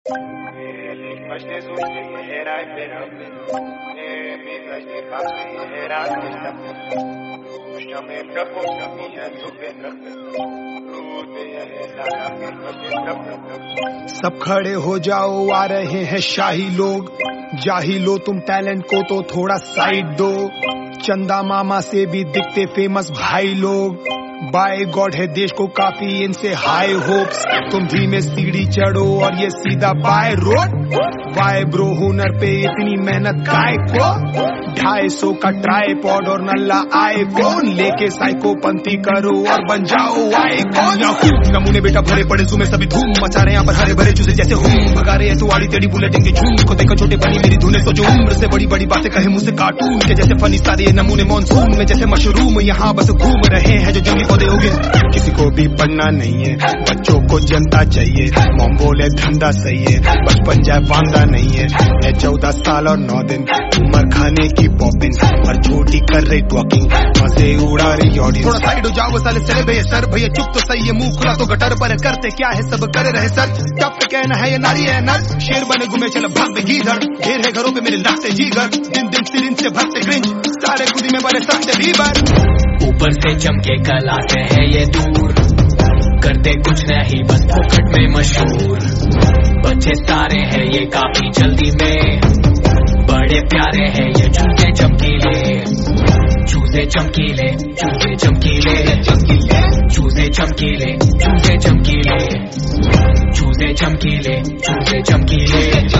सब खड़े हो जाओ, आ रहे हैं शाही लोग। जाही लो तुम टैलेंट को तो थोड़ा साइड दो। चंदा मामा से भी दिखते फेमस भाई लोग। बाय गॉड है देश को काफी इनसे हाई होप्स। तुम धीमे सीढ़ी चढ़ो और ये सीधा बाय रोड। बाय ब्रो हुनर पे इतनी मेहनत काय को। 250 का ट्राइपॉड और नल्ला आईफोन लेके साइकोपंथी करो और बन जाओ आईकॉन। नमूने बेटा भरे पड़े जुमे सभी धूम मचा रहे यहाँ पर हरे भरे चूजे जैसे हूँ। भगा रहे हैं सुवाड़ी टेढ़ी बुलेटिन के झूम को देखो छोटे बनी मेरी धुने। सोचो उम्र से बड़ी बड़ी बातें कहे मुझसे कार्टून के जैसे फनी सारे नमूने मॉनसून में जैसे मशरूम यहाँ बस घूम रहे हैं जो जंगली पौधे होंगे। किसी को भी पढ़ना नहीं है, बच्चों को जनता चाहिए। मॉम बोले धंधा सही है, बचपन जाए वांदा नहीं है। मैं 14 साल और 9 दिन उम्र खाने की पॉपिंग और छोटी कर रही टॉकिंग मजे उड़ा रही ऑडियंस। थोड़ा साइड हो जाओ साले चले भैया सर। भैया चुप तो सही है, मुंह खुला तो गटर पर। करते क्या है सब कर रहे सर। टप पे कहना है ये नारी है नर। शेर बने घूमे चल भाग पे गीधड़। ढेर है घरों पे मेरे लाते जीगर। दिन दिन सिरिन से भरते क्रिंज सारे खुदी में बने सत्य बीबर। ऊपर से चमके कला से है ये दूर। करते कुछ नहीं बस फोकट में मशहूर। बच्चे सारे हैं ये काफी जल्दी में। बड़े प्यारे हैं ये चूजे चमकीले। चूजे चमकीले चूजे चमकीले चूजे चमकीले चूजे चमकीले चूजे चमकीले चूजे चमकीले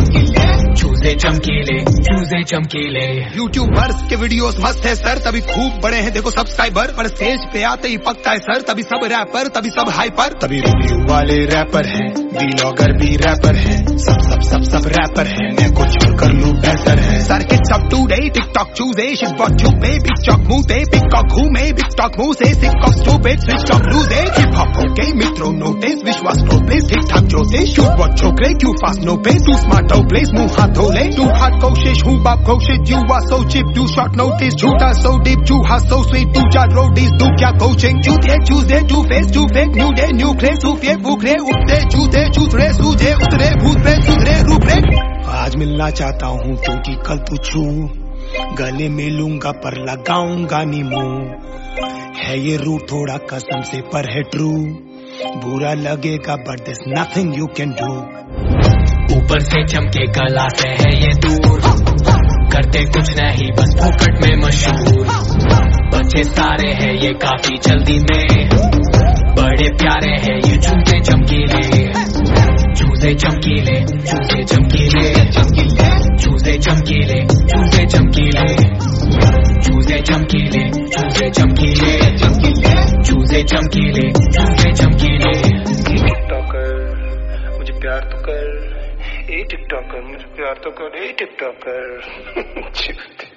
चूजे चमकीले चूजे चमकीले। यूट्यूबर्स के वीडियोस मस्त है सर, तभी खूब बड़े हैं देखो सब्सक्राइबर। पर स्टेज पे आते ही पकता है सर, तभी सब रैपर तभी सब हाइपर। तभी रिव्यू वाले रैपर हैं, व्लॉगर भी रैपर हैं। सब सब सब सब रैपर हैं, मैं कुछ कर लूं बेहतर है। Sir kids up to day TikTok चूजे शिट चुपे बिग चॉक मुंह पे पिकॉक घूमे बिग टॉक मुंह से sick of stupid switch off लूजे। हिप हॉप ओके मित्रों नोटिस विश्वास नो प्लेस ठीक ठाक जोते शूट बहुत छोकरे क्यों fast no pay too smart हो प्लेस मुंह हाथ धो ले। टू हार्ड कोशिश हूँ बाप कोशिश you are so cheap too short notice झूठा सो डीप चूहा सो स्वीट टू चार रोडीज तू क्या कोचिंग चूते चूजे to face to fake new day new craze सूफे भूखरे उठते चूते चूतरे सूझे उतरे भूत पे सुधरे रूपरे। आज मिलना चाहता हूँ क्योंकि कल तू छू गले मिलूंगा पर लगाऊंगा नी मुंह। है ये रूट थोड़ा कसम से पर है ट्रू। बुरा लगेगा but there's nothing you can do। ऊपर से चमके कला से है ये दूर। करते कुछ नहीं बस फोकट में मशहूर। बच्चे सारे हैं ये काफी जल्दी में। बड़े प्यारे हैं ये चूजे चमकीले। चूजे चमकीले चूजे चमकीले चूजे चमकीले चूजे चमकीले चूजे चमकीले चूजे चमकीले चूजे चमकीले चूजे चमकीले। टिकटॉकर मुझे प्यार तो कर, ए टिकटॉकर मुझे प्यार तो कर, ए टिकटॉकर।